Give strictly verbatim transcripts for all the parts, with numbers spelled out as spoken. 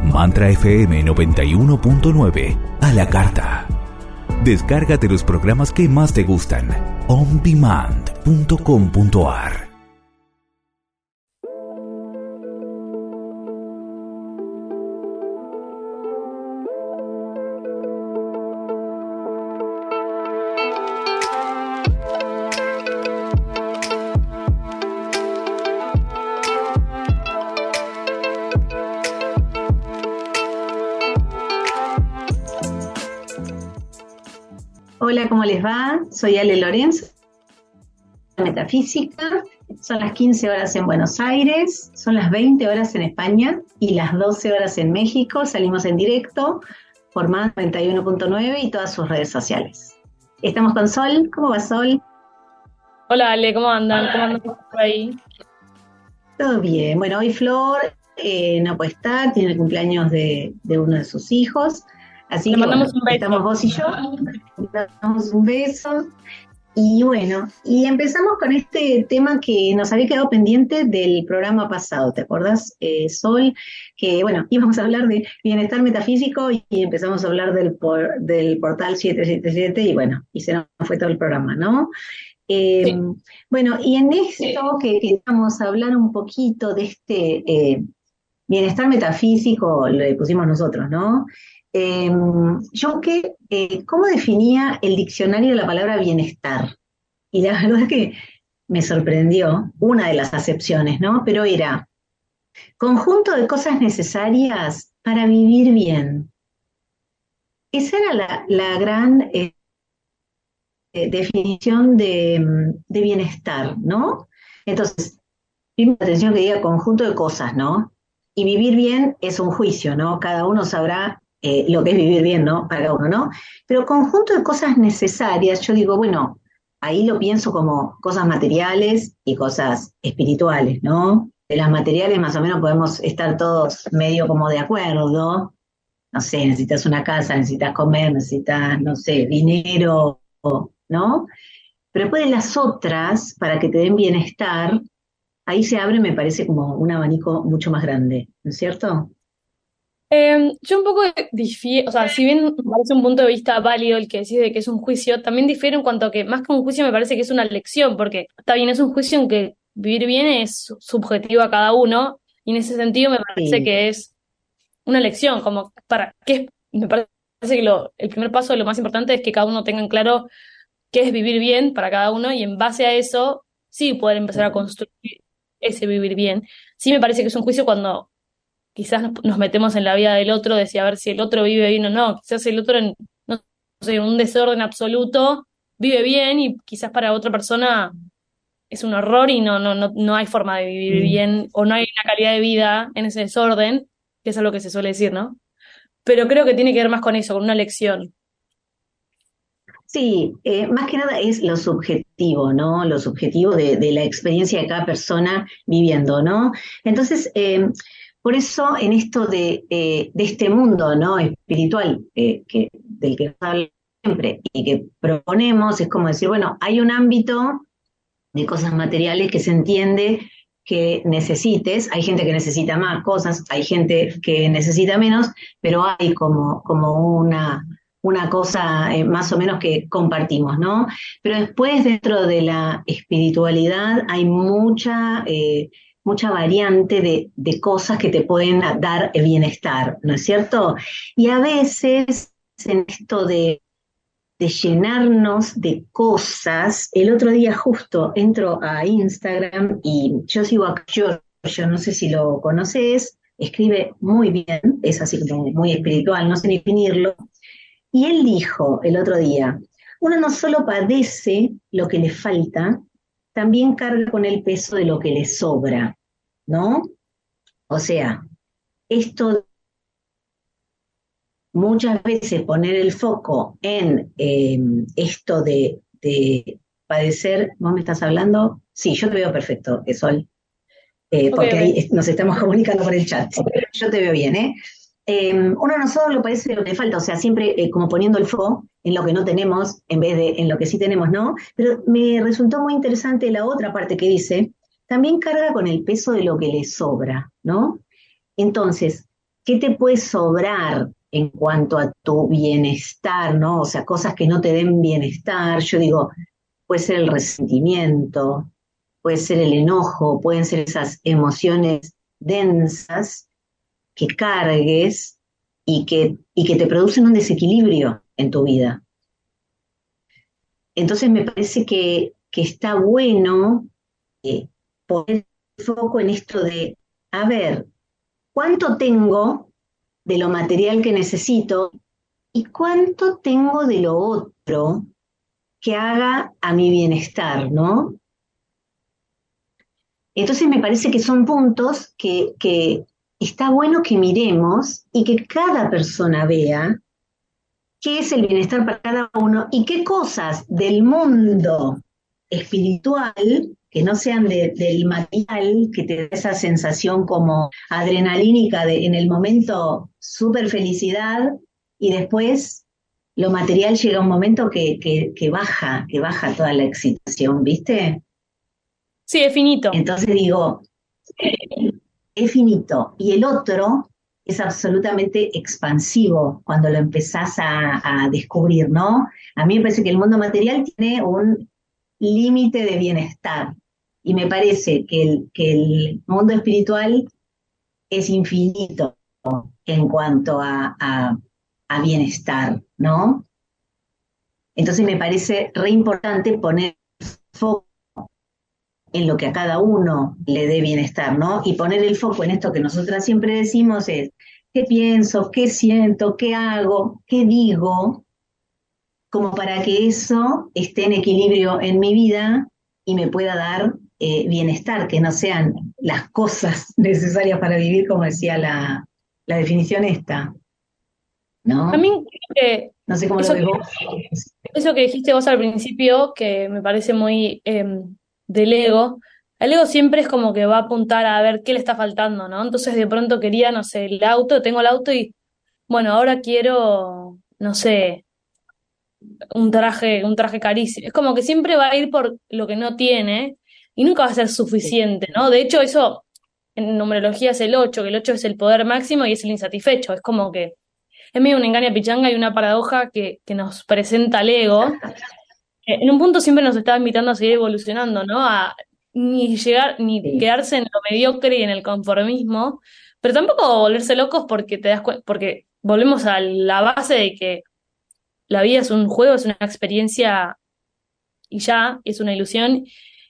Mantra F M noventa y uno punto nueve a la carta. Descárgate los programas que más te gustan. on demand punto com punto a r. Hola, ¿cómo les va? Soy Ale Lorenzo, Metafísica. Son las quince horas en Buenos Aires, son las veinte horas en España y las doce horas en México. Salimos en directo por Más noventa y uno punto nueve y todas sus redes sociales. Estamos con Sol. ¿Cómo va, Sol? Hola, Ale, ¿cómo andan? ¿Cómo andan por ahí? Todo bien. Bueno, hoy Flor eh, no puede estar, tiene el cumpleaños de, de uno de sus hijos. Así Le que mandamos bueno, un beso. estamos vos y yo, le damos un beso. Y bueno, y empezamos con este tema que nos había quedado pendiente del programa pasado, ¿te acordás, eh, Sol? Que bueno, íbamos a hablar de bienestar metafísico y empezamos a hablar del, por, del portal siete siete siete y bueno, y se nos fue todo el programa, ¿no? Eh, Sí. Bueno, y en esto que queríamos hablar un poquito de este eh, bienestar metafísico, lo pusimos nosotros, ¿no? Eh, yo que, eh, ¿cómo definía el diccionario la palabra bienestar? Y la verdad es que me sorprendió una de las acepciones, ¿no? Pero era conjunto de cosas necesarias para vivir bien. Esa era la, la gran eh, definición de, de bienestar, ¿no? Entonces, primero atención que diga conjunto de cosas, ¿no? Y vivir bien es un juicio, ¿no? Cada uno sabrá eh, lo que es vivir bien, ¿no? Para cada uno, ¿no? Pero conjunto de cosas necesarias, yo digo, bueno, ahí lo pienso como cosas materiales y cosas espirituales, ¿no? De las materiales más o menos podemos estar todos medio como de acuerdo. No sé, necesitas una casa, necesitas comer, necesitas, no sé, dinero, ¿no? Pero después de las otras, para que te den bienestar, ahí se abre, me parece, como un abanico mucho más grande, ¿no es cierto? Eh, yo un poco difiero, o sea, si bien me parece un punto de vista válido el que decís de que es un juicio, también difiero en cuanto a que más que un juicio me parece que es una lección, porque está bien, es un juicio en que vivir bien es subjetivo a cada uno, y en ese sentido me parece Sí, que es una lección, como para qué es, me parece que lo, el primer paso, lo más importante es que cada uno tenga en claro qué es vivir bien para cada uno, y en base a eso, sí poder empezar a construir ese vivir bien. Sí me parece que es un juicio cuando quizás nos, nos metemos en la vida del otro, de si a ver si el otro vive bien o no. Quizás el otro, en, no sé, en un desorden absoluto, vive bien y quizás para otra persona es un horror y no, no, no, no hay forma de vivir sí. bien o no hay una calidad de vida en ese desorden, que es algo que se suele decir, ¿no? Pero creo que tiene que ver más con eso, con una lección. Sí, eh, más que nada es lo subjetivo, ¿no? Lo subjetivo de, de la experiencia de cada persona viviendo, ¿no? Entonces, eh, por eso en esto de, eh, de este mundo, ¿no? Espiritual, eh, que, del que hablo siempre y que proponemos, es como decir, bueno, hay un ámbito de cosas materiales que se entiende que necesites, hay gente que necesita más cosas, hay gente que necesita menos, pero hay como, como una, una cosa eh, más o menos que compartimos, ¿no? Pero después dentro de la espiritualidad hay mucha, eh, mucha variante de, de cosas que te pueden dar bienestar, ¿no es cierto? Y a veces en esto de de llenarnos de cosas. El otro día justo entro a Instagram y yo sigo a Giorgio, no sé si lo conoces, escribe muy bien, es así como muy espiritual, no sé ni definirlo. Y él dijo el otro día, uno no solo padece lo que le falta, también carga con el peso de lo que le sobra, ¿no? O sea, esto muchas veces poner el foco en eh, esto de, de, padecer, ¿vos me estás hablando? Sí, yo te veo perfecto, Sol, eh, Ok, porque ok. ahí nos estamos comunicando por el chat, sí, yo te veo bien, ¿eh? Eh, uno no solo lo padece de lo que le falta, o sea, siempre eh, como poniendo el foco en lo que no tenemos en vez de en lo que sí tenemos, ¿no? Pero me resultó muy interesante la otra parte que dice, también carga con el peso de lo que le sobra, ¿no? Entonces, ¿qué te puede sobrar en cuanto a tu bienestar, ¿no? O sea, cosas que no te den bienestar. Yo digo, puede ser el resentimiento, puede ser el enojo, pueden ser esas emociones densas que cargues y que, y que te producen un desequilibrio en tu vida. Entonces me parece que, que está bueno eh, poner el foco en esto de, a ver, ¿cuánto tengo de lo material que necesito y cuánto tengo de lo otro que haga a mi bienestar, ¿no? Entonces me parece que son puntos que, que está bueno que miremos y que cada persona vea qué es el bienestar para cada uno y qué cosas del mundo espiritual, que no sean de, del material, que te da esa sensación como adrenalínica de en el momento súper felicidad y después lo material llega a un momento que, que, que baja, que baja toda la excitación, ¿viste? Sí, es finito. Entonces digo, es finito. Y el otro es absolutamente expansivo cuando lo empezás a, a descubrir, ¿no? A mí me parece que el mundo material tiene un límite de bienestar. Y me parece que el, que el mundo espiritual es infinito en cuanto a, a, a bienestar, ¿no? Entonces me parece re importante poner foco en lo que a cada uno le dé bienestar, ¿no? Y poner el foco en esto que nosotras siempre decimos es, ¿qué pienso? ¿Qué siento? ¿Qué hago? ¿Qué digo? Como para que eso esté en equilibrio en mi vida y me pueda dar eh, bienestar, que no sean las cosas necesarias para vivir, como decía la, la definición esta, ¿no? También creo que No sé cómo lo eso ves que, vos. eso que dijiste vos al principio, que me parece muy eh, del ego, el ego siempre es como que va a apuntar a ver qué le está faltando, ¿no? Entonces de pronto quería, no sé, el auto, tengo el auto y, bueno, ahora quiero, no sé, un traje, un traje carísimo. Es como que siempre va a ir por lo que no tiene y nunca va a ser suficiente, ¿no? De hecho, eso en numerología es el ocho, que el ocho es el poder máximo y es el insatisfecho. Es como que es medio una engaña pichanga y una paradoja que, que nos presenta el ego. Eh, En un punto siempre nos está invitando a seguir evolucionando, ¿no? A ni llegar, ni Sí, quedarse en lo mediocre y en el conformismo, pero tampoco volverse locos porque te das cuenta, porque volvemos a la base de que la vida es un juego, es una experiencia y ya, es una ilusión,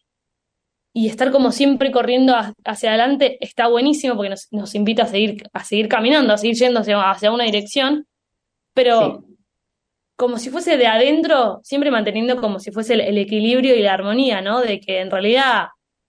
y estar como siempre corriendo ha- hacia adelante está buenísimo porque nos, nos invita a seguir, a seguir caminando, a seguir yendo hacia, hacia una dirección, sí, pero como si fuese de adentro, siempre manteniendo como si fuese el, el equilibrio y la armonía, ¿no? De que en realidad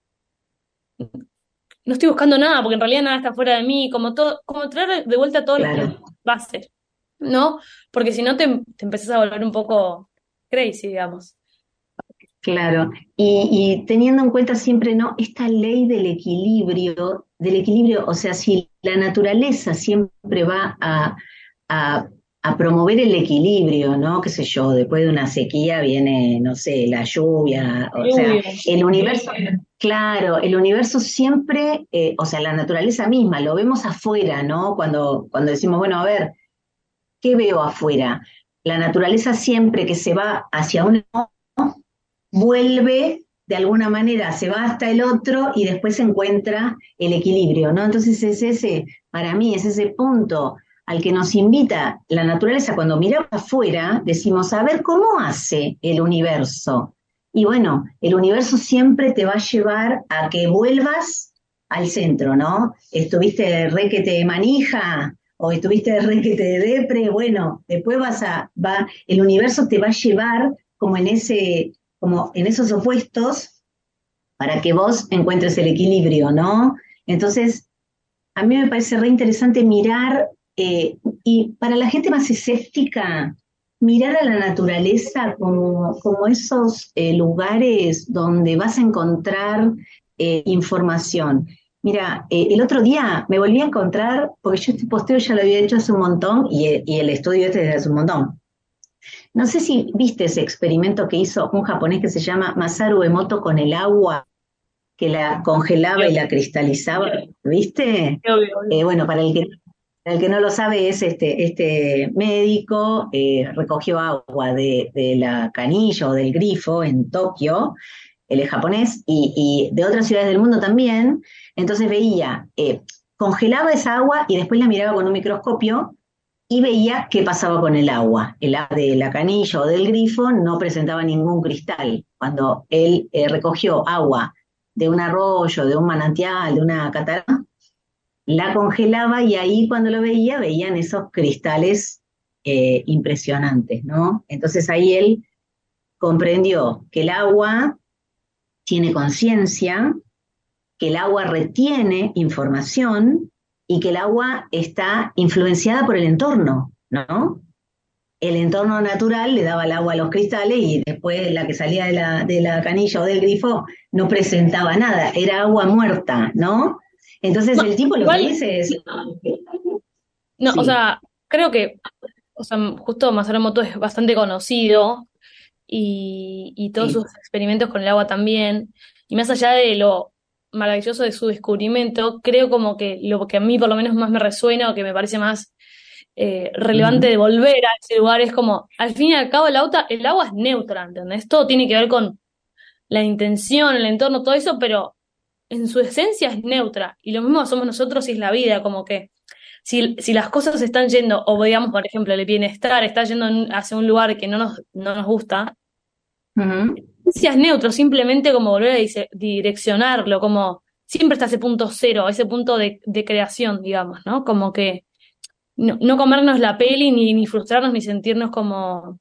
no estoy buscando nada, porque en realidad nada está fuera de mí, como todo, como traer de vuelta todo lo que claro. va a ser, ¿no? Porque si no te, te empezás a volver un poco crazy, digamos. Claro, y, y teniendo en cuenta siempre, ¿no? Esta ley del equilibrio, del equilibrio, o sea, si la naturaleza siempre va a, a, a promover el equilibrio, ¿no? Qué sé yo, después de una sequía viene, no sé, la lluvia, o sea, Lluvia. el universo, claro, el universo siempre, eh, o sea, la naturaleza misma, lo vemos afuera, ¿no? Cuando, cuando decimos, bueno, a ver, ¿qué veo afuera? La naturaleza siempre que se va hacia un vuelve de alguna manera, se va hasta el otro y después se encuentra el equilibrio, ¿no? Entonces es ese, para mí, es ese punto al que nos invita la naturaleza. Cuando miramos afuera, decimos, a ver, ¿cómo hace el universo? Y bueno, el universo siempre te va a llevar a que vuelvas al centro, ¿no? Estuviste re que te manija o estuviste re que te depre, bueno, después vas a, va, el universo te va a llevar como en ese como en esos opuestos para que vos encuentres el equilibrio, ¿no? Entonces, a mí me parece re interesante mirar, eh, y para la gente más escéptica, mirar a la naturaleza como, como esos eh, lugares donde vas a encontrar eh, información. Mira, eh, el otro día me volví a encontrar, porque yo este posteo ya lo había hecho hace un montón y, y el estudio este desde hace un montón. No sé si viste ese experimento que hizo un japonés que se llama Masaru Emoto con el agua, que la congelaba y la cristalizaba, ¿viste? Obvio, obvio. Eh, bueno, para el que, El que no lo sabe es este, este médico, eh, recogió agua de, de la canilla o del grifo en Tokio, él es japonés, y, y de otras ciudades del mundo también, entonces veía, eh, congelaba esa agua y después la miraba con un microscopio y veía qué pasaba con el agua. El agua de la canilla o del grifo no presentaba ningún cristal. Cuando él eh, recogió agua de un arroyo, de un manantial, de una catarata, la congelaba y ahí cuando lo veía, veían esos cristales eh, impresionantes, ¿no? Entonces ahí él comprendió que el agua tiene conciencia, que el agua retiene información y que el agua está influenciada por el entorno, ¿no? El entorno natural le daba el agua a los cristales y después la que salía de la, de la canilla o del grifo no presentaba nada, era agua muerta, ¿no? Entonces No, el tipo lo que igual, dice es, no, o sí, sea, creo que, o sea, justo Masaru Emoto es bastante conocido y, y todos sí, sus experimentos con el agua también. Y más allá de lo maravilloso de su descubrimiento, creo como que lo que a mí por lo menos más me resuena o que me parece más eh, relevante ujú, de volver a ese lugar es como, al fin y al cabo, el auto, el agua es neutra, ¿entendés? Todo tiene que ver con la intención, el entorno, todo eso, pero en su esencia es neutra. Y lo mismo somos nosotros y es la vida, como que si, si las cosas están yendo, o digamos, por ejemplo, el bienestar está yendo en- hacia un lugar que no nos, no nos gusta, ujú. si es neutro, simplemente como volver a dice- direccionarlo, como siempre está ese punto cero, ese punto de, de creación, digamos, ¿no? Como que no, no comernos la peli, ni, ni frustrarnos, ni sentirnos como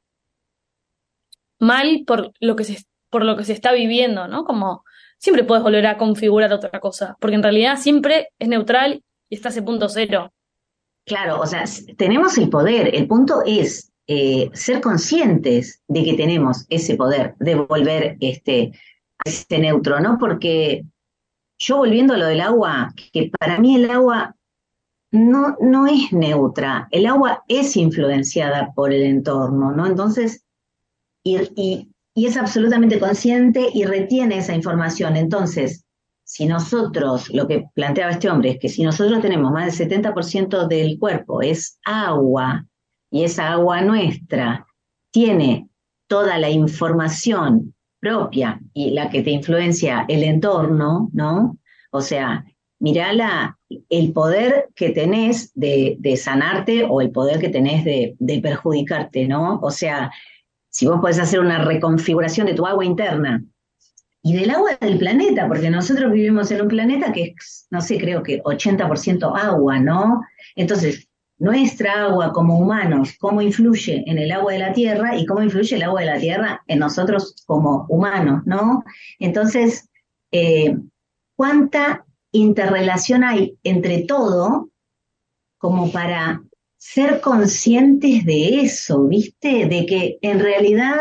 mal por lo que se, por lo que se está viviendo, ¿no? Como siempre puedes volver a configurar otra cosa, porque en realidad siempre es neutral y está ese punto cero. Claro, o sea, s- tenemos el poder, el punto es eh, ser conscientes de que tenemos ese poder de volver este, a ese neutro, ¿no? Porque yo volviendo a lo del agua, que para mí el agua no, no es neutra, el agua es influenciada por el entorno, ¿no? Entonces, y, y, y es absolutamente consciente y retiene esa información. Entonces, si nosotros, lo que planteaba este hombre es que si nosotros tenemos más del setenta por ciento del cuerpo es agua y esa agua nuestra tiene toda la información propia y la que te influencia el entorno, ¿no? O sea, mirá la, el poder que tenés de, de sanarte o el poder que tenés de, de perjudicarte, ¿no? O sea, si vos podés hacer una reconfiguración de tu agua interna y del agua del planeta, porque nosotros vivimos en un planeta que es, no sé, creo que ochenta por ciento agua, ¿no? Entonces, nuestra agua como humanos, cómo influye en el agua de la Tierra y cómo influye el agua de la Tierra en nosotros como humanos, ¿no? Entonces, eh, ¿cuánta interrelación hay entre todo como para ser conscientes de eso, ¿viste? De que en realidad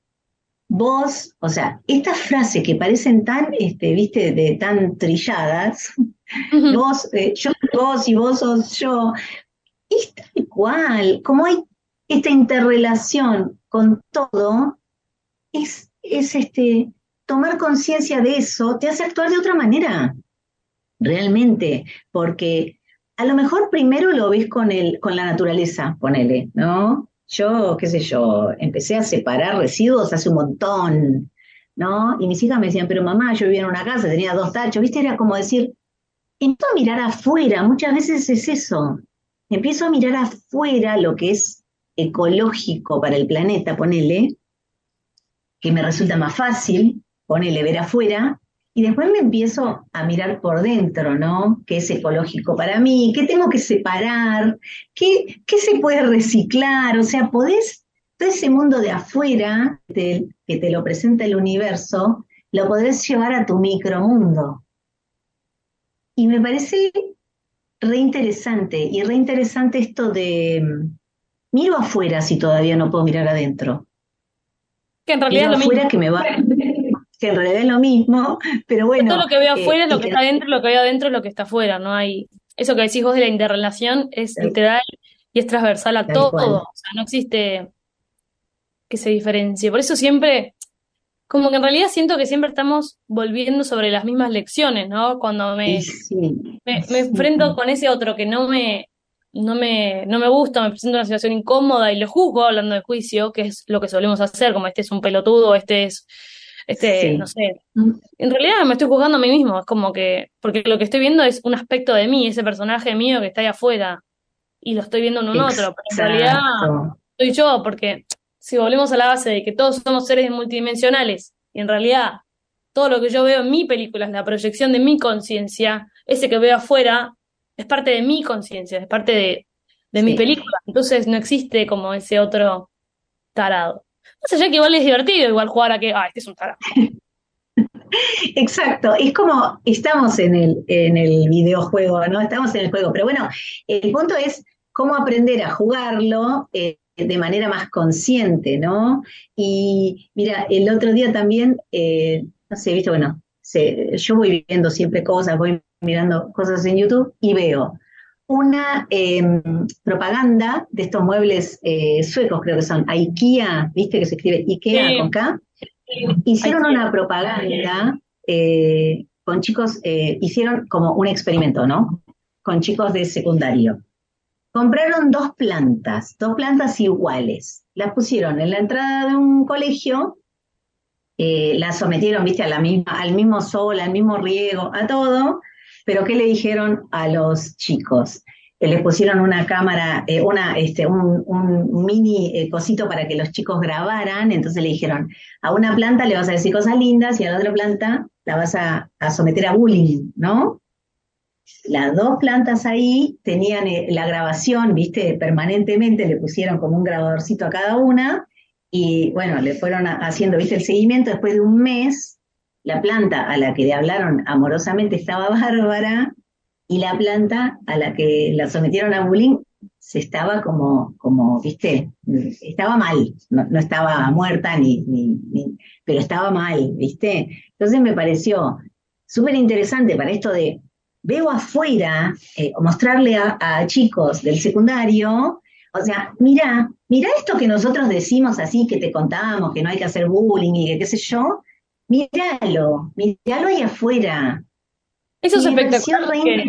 vos, o sea, estas frases que parecen tan, este, ¿viste? De tan trilladas, Ujú. vos, eh, yo soy vos y vos sos yo, es tal cual, como hay esta interrelación con todo, es, es este, tomar conciencia de eso te hace actuar de otra manera, realmente, porque a lo mejor primero lo ves con el, con la naturaleza, ponele, ¿no? Yo, qué sé yo, empecé a separar residuos hace un montón, ¿no? Y mis hijas me decían, pero mamá, yo vivía en una casa, tenía dos tachos, ¿viste? Era como decir, empiezo a mirar afuera, muchas veces es eso, empiezo a mirar afuera lo que es ecológico para el planeta, ponele, que me resulta más fácil, ponele ver afuera, y después me empiezo a mirar por dentro, ¿no? ¿Qué es ecológico para mí? ¿Qué tengo que separar? ¿Qué, qué se puede reciclar? O sea, podés, todo ese mundo de afuera te, que te lo presenta el universo, lo podés llevar a tu micromundo. Y me parece re interesante, y re interesante esto de, mm, miro afuera si todavía no puedo mirar adentro. Que en realidad Miro es lo mismo. afuera que me va, que en realidad es lo mismo, pero Todo bueno, lo que veo eh, afuera es lo y que que está adentro, y lo que veo adentro es lo que está afuera, no hay... Eso que decís vos de la interrelación es tal, literal y es transversal a tal todo, cual. o sea, no existe que se diferencie. Por eso siempre, como que en realidad siento que siempre estamos volviendo sobre las mismas lecciones, ¿no? Cuando Y me, sí, me, me sí, enfrento con ese otro que no me, no me, no me gusta, me presenta una situación incómoda y lo juzgo hablando de juicio, que es lo que solemos hacer, como este es un pelotudo, este es, este, no Sí. sé. En realidad me estoy juzgando a mí mismo, es como que, porque lo que estoy viendo es un aspecto de mí, ese personaje mío que está ahí afuera, y lo estoy viendo en un otro, pero en realidad Exacto. soy yo, porque si volvemos a la base de que todos somos seres multidimensionales, y en realidad todo lo que yo veo en mi película es la proyección de mi conciencia, ese que veo afuera es parte de mi conciencia, es parte de, de mi Sí. película, entonces no existe como ese otro tarado. Más allá que igual es divertido, igual jugar a que, ah, este es un tarado. Exacto, es como estamos en el, en el videojuego, ¿no? Estamos en el juego, pero bueno, el punto es cómo aprender a jugarlo eh, de manera más consciente, ¿no? Y mira, el otro día también, eh, no sé, viste, bueno, se, yo voy viendo siempre cosas, voy mirando cosas en YouTube y veo una eh, propaganda de estos muebles eh, suecos, creo que son IKEA, viste que se escribe IKEA con Sí, K. hay Hicieron que, una propaganda eh, con chicos, eh, hicieron como un experimento, ¿no? Con chicos de secundario. Compraron dos plantas, dos plantas iguales. Las pusieron en la entrada de un colegio, eh, las sometieron, viste, a la misma, al mismo sol, al mismo riego, a todo, pero ¿qué le dijeron a los chicos? Eh, les pusieron una cámara, eh, una, este, un, un mini eh, cosito para que los chicos grabaran, entonces le dijeron, a una planta le vas a decir cosas lindas y a la otra planta la vas a, a someter a bullying, ¿no? Las dos plantas ahí tenían eh, la grabación, viste, permanentemente le pusieron como un grabadorcito a cada una y bueno, le fueron a- haciendo, viste, el seguimiento. Después de un mes, la planta a la que le hablaron amorosamente estaba bárbara y la planta a la que la sometieron a bullying se estaba como, como, viste, estaba mal, no, no estaba muerta ni, ni, ni, pero estaba mal, viste. Entonces me pareció súper interesante para esto de veo afuera, eh, mostrarle a, a chicos del secundario, o sea, mira, mira esto que nosotros decimos así, que te contamos, que no hay que hacer bullying y que qué sé yo, míralo, míralo ahí afuera. eso es Y me pareció espectacular re porque,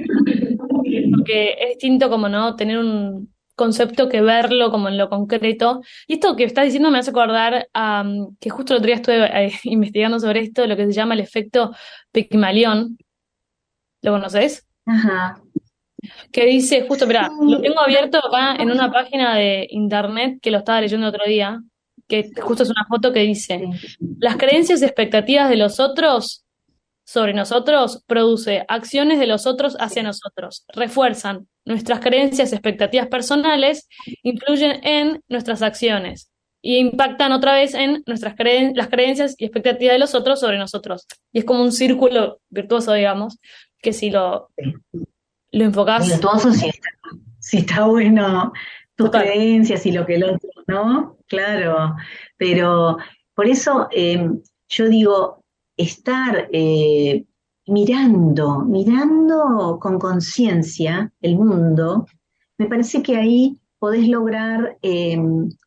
porque es distinto como no tener un concepto que verlo como en lo concreto. Y esto que estás diciendo me hace acordar a, um, que justo el otro día estuve eh, investigando sobre esto, lo que se llama el efecto Pigmalión. ¿Lo conoces? Ajá. Que dice, justo, Sí, mirá, lo tengo abierto acá en una página de internet que lo estaba leyendo el otro día, que justo es una foto que dice, sí, las creencias y expectativas de los otros sobre nosotros produce acciones de los otros hacia nosotros, refuerzan nuestras creencias y expectativas personales, influyen en nuestras acciones y impactan otra vez en nuestras creen las creencias y expectativas de los otros sobre nosotros. Y es como un círculo virtuoso, digamos, que si lo, sí. lo enfocás, Virtuoso sí está, sí está bueno tus total. creencias y lo que el otro, ¿no? Claro, pero por eso eh, yo digo, estar eh, mirando, mirando con conciencia el mundo, me parece que ahí podés lograr eh,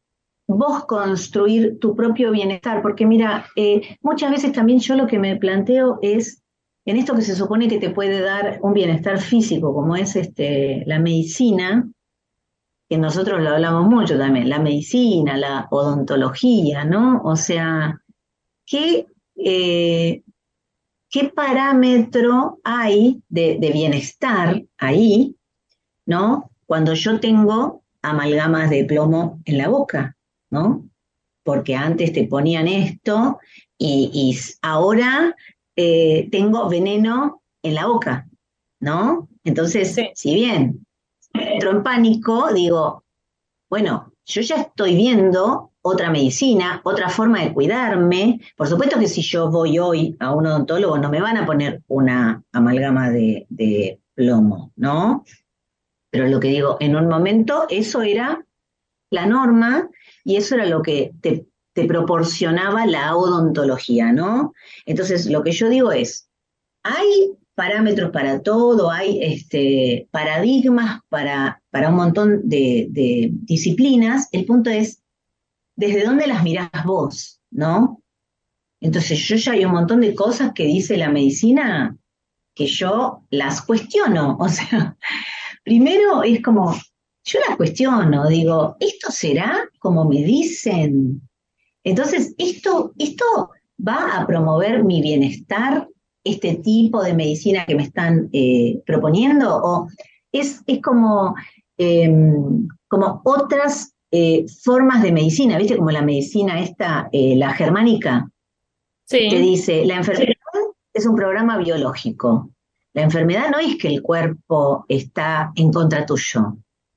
vos construir tu propio bienestar, porque mira, eh, muchas veces también yo lo que me planteo es, en esto que se supone que te puede dar un bienestar físico, como es este, la medicina, que nosotros lo hablamos mucho también, la medicina, la odontología, ¿no? O sea, ¿qué, eh, qué parámetro hay de, de bienestar ahí, ¿no? Cuando yo tengo amalgamas de plomo en la boca, ¿no? Porque antes te ponían esto y, y ahora eh, tengo veneno en la boca, ¿no? Entonces, Sí. si bien entro en pánico, digo, bueno, yo ya estoy viendo otra medicina, otra forma de cuidarme. Por supuesto que si yo voy hoy a un odontólogo no me van a poner una amalgama de, de plomo, ¿no? Pero lo que digo, en un momento eso era la norma y eso era lo que te, te proporcionaba la odontología, ¿no? Entonces, lo que yo digo es, hay parámetros para todo, hay este, paradigmas para, para un montón de, de disciplinas, el punto es, ¿desde dónde las mirás vos, no? Entonces, yo ya hay un montón de cosas que dice la medicina que yo las cuestiono, o sea, primero es como, yo la cuestiono, digo, ¿esto será como me dicen? Entonces, ¿esto, esto va a promover mi bienestar, este tipo de medicina que me están eh, proponiendo? ¿O es, es como, eh, como otras eh, formas de medicina? ¿Viste? Como la medicina esta, eh, la germánica, Sí. que dice, la enfermedad es un programa biológico. La enfermedad no es que el cuerpo está en contra tuyo.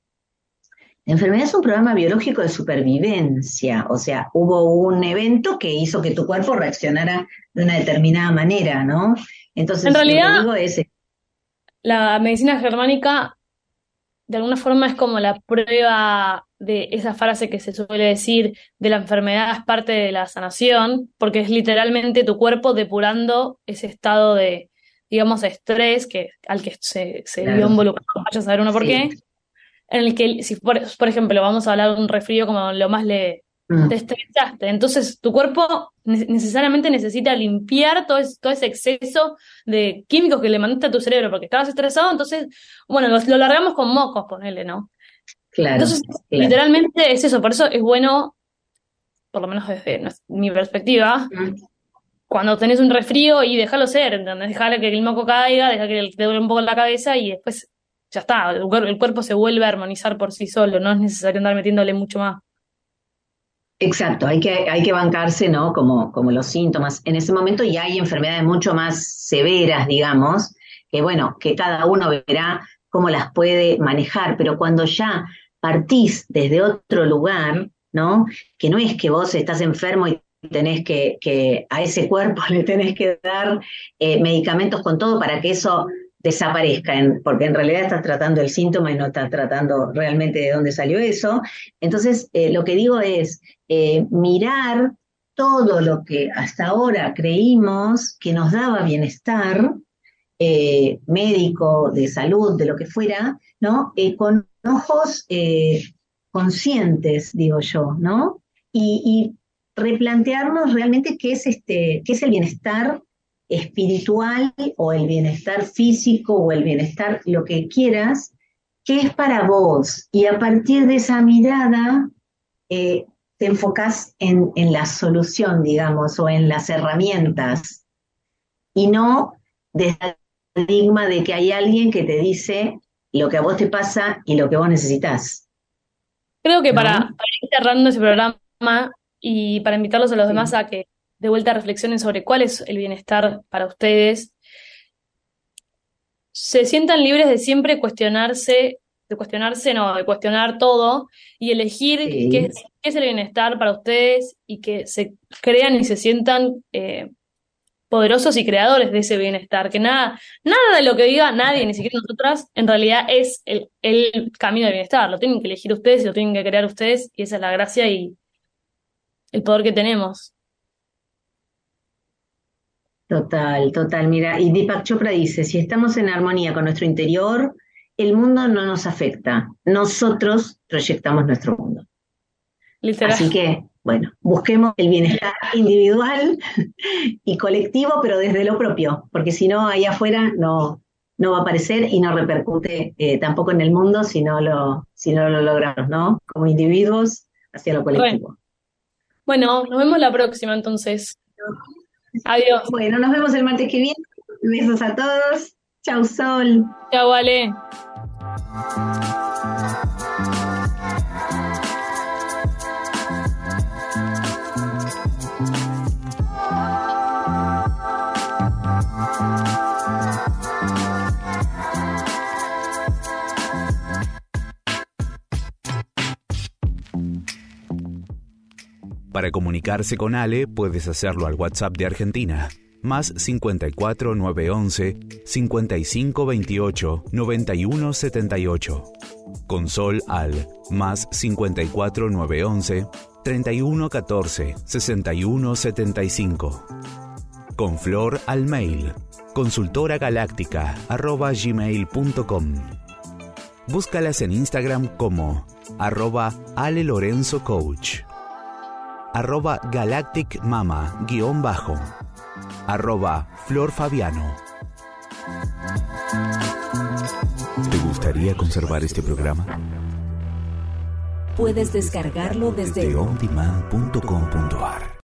La enfermedad es un programa biológico de supervivencia, o sea, hubo un evento que hizo que tu cuerpo reaccionara de una determinada manera, ¿no? Entonces, En realidad, lo que digo es... la medicina germánica, de alguna forma, es como la prueba de esa frase que se suele decir de la enfermedad es parte de la sanación, porque es literalmente tu cuerpo depurando ese estado de, digamos, estrés que, al que se, se Claro. vio involucrado, vaya a saber uno por Sí. qué, en el que, si por, por ejemplo, vamos a hablar de un resfrío como lo más le... Mm, te estresaste, entonces tu cuerpo ne- necesariamente necesita limpiar todo, es- todo ese exceso de químicos que le mandaste a tu cerebro porque estabas estresado, entonces, bueno, lo, lo largamos con mocos, ponele, ¿no? claro, Entonces, claro. literalmente es eso, por eso es bueno, por lo menos desde nues- mi perspectiva, Mm, cuando tenés un resfrío y déjalo ser, ¿entendés? Dejale que el moco caiga, deja que te duele un poco la cabeza y después ya está, el, cuer- el cuerpo se vuelve a armonizar por sí solo, no es necesario andar metiéndole mucho más. Exacto, hay que, hay que bancarse, ¿no? Como, como los síntomas. En ese momento ya hay enfermedades mucho más severas, digamos, que bueno, que cada uno verá cómo las puede manejar, pero cuando ya partís desde otro lugar, ¿no? Que no es que vos estás enfermo y tenés que, que a ese cuerpo le tenés que dar eh, medicamentos con todo para que eso desaparezca, en- porque en realidad estás tratando el síntoma y no estás tratando realmente de dónde salió eso. Entonces, eh, lo que digo es, eh, mirar todo lo que hasta ahora creímos que nos daba bienestar, eh, médico, de salud, de lo que fuera, ¿no? Eh, con ojos eh, conscientes, digo yo, ¿no? Y, y replantearnos realmente qué es este, qué es el bienestar espiritual o el bienestar físico o el bienestar, lo que quieras, qué es para vos. Y a partir de esa mirada, eh, te enfocás en, en la solución, digamos, o en las herramientas, y no desde el paradigma de que hay alguien que te dice lo que a vos te pasa y lo que vos necesitas, Creo que para, ¿no? para ir cerrando ese programa y para invitarlos a los demás Sí. a que de vuelta reflexionen sobre cuál es el bienestar para ustedes, se sientan libres de siempre cuestionarse, de cuestionarse, no, de cuestionar todo y elegir Sí. qué es, qué es el bienestar para ustedes y que se crean y se sientan eh, poderosos y creadores de ese bienestar, que nada, nada de lo que diga nadie, ni siquiera nosotras, en realidad es el, el camino del bienestar, lo tienen que elegir ustedes y lo tienen que crear ustedes, y esa es la gracia y el poder que tenemos. Total, total. Mira, y Deepak Chopra dice, si estamos en armonía con nuestro interior, el mundo no nos afecta. Nosotros proyectamos nuestro mundo. Literal. Así que, bueno, busquemos el bienestar individual y colectivo, pero desde lo propio, porque si no, ahí afuera no, no va a aparecer y no repercute eh, tampoco en el mundo si no lo, si no lo logramos, ¿no? Como individuos hacia lo colectivo. Bueno, nos vemos la próxima entonces. Adiós. Bueno, nos vemos el martes que viene. Besos a todos. Chau, Sol. Chao, vale. Para comunicarse con Ale, puedes hacerlo al WhatsApp de Argentina, más cincuenta y cuatro nueve once cincuenta y cinco veintiocho noventa y uno setenta y ocho. Con Sol al más cincuenta y cuatro nueve once treinta y uno catorce sesenta y uno setenta y cinco. Con Flor al mail consultoragaláctica arroba gmail punto com. Búscalas en Instagram como arroba Ale Lorenzo Coach, arroba Galactic Mama guión bajo, arroba Flor Fabiano. ¿Te gustaría conservar este programa? Puedes descargarlo desde desde ondemand punto com punto ar.